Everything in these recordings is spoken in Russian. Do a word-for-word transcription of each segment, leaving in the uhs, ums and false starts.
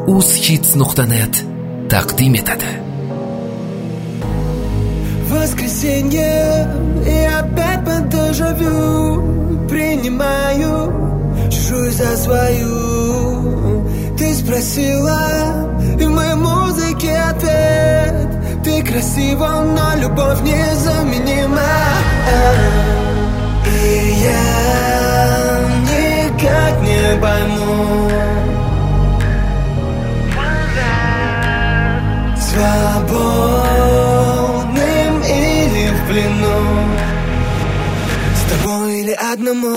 ushits nuqta net taqdim etadi. Воскресенье, и опять под дежавю принимаю чужую за свою. Ты спросила, и в моей музыке ответ: ты красива, но любовь незаменима. И я никак не пойму, свободным или в плену, с тобой или одному.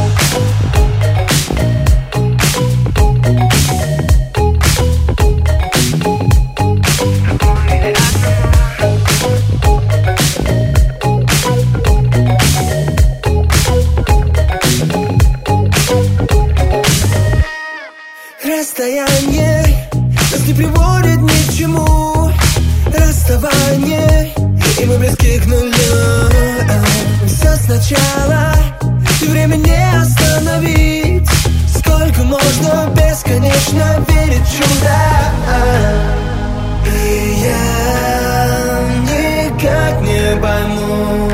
Расстояние нас не приводит ни к чему. Расставание, и мы близки к нулю. Все сначала, и время не остановить. Сколько можно бесконечно верить в чудо. И я никак не пойму,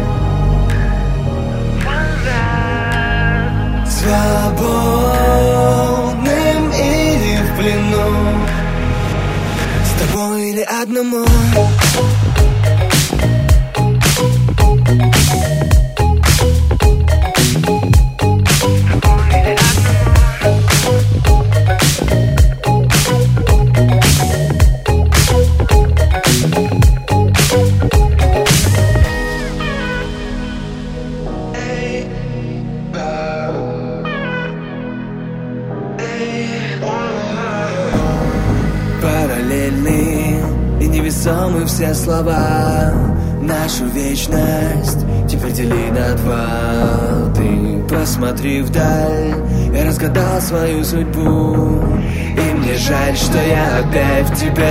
свободным или в плену, с тобой или одному. Параллельны и невесомы все слова. Нашу вечность теперь дели на два. Ты посмотри вдаль, я разгадал свою судьбу. И мне жаль, что я опять в тебе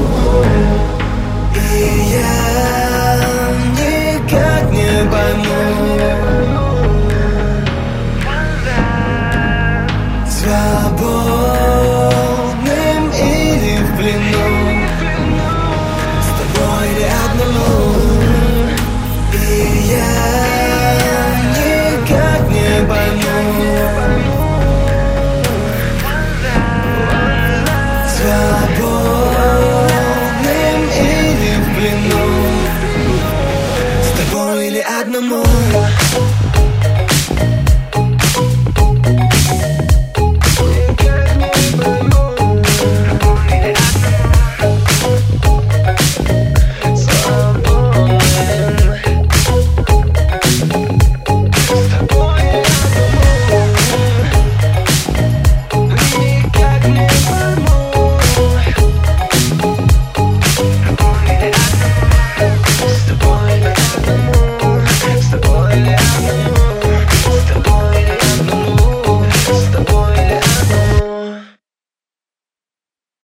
тону. И я никак не пойму,